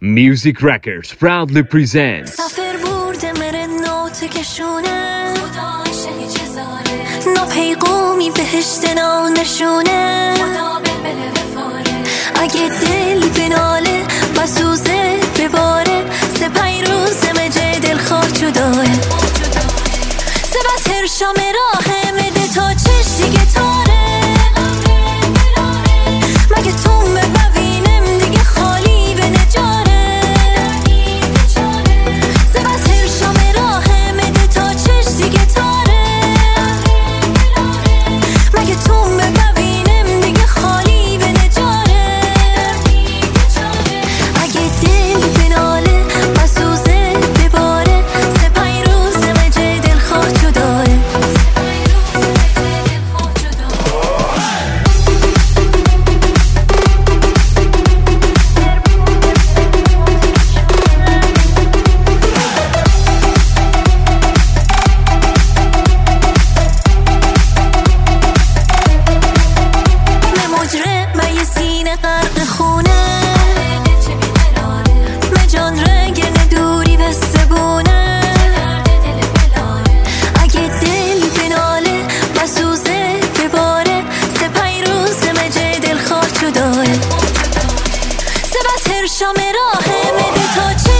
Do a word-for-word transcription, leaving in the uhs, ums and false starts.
Music Records proudly presents سفر برده مره نوت کشونه خدا عشقی چزاره نا پیغامی بهشت نا نشونه خدا بلبل وفاره اگه دل بناله بسوزه بباره سپای روز مجه دل خواه جداه سبس هر شام راه مده تا چش دیگه تاره مگه تو ببینم دیگه خالی به نجاره سبس هر شام راه مده تا چش دیگه تاره مگه تو ببینم دیگه خالی به نجاره اگه دل بناله بسوزه بباره سپای روز مجه دل خواه جداه غرق خونه مجان رنگ ندوری و سبونه اگه دل بناله بسوزه بباره سپای روز مجه دل خواه جداه سبس هر شام راه مده تا چه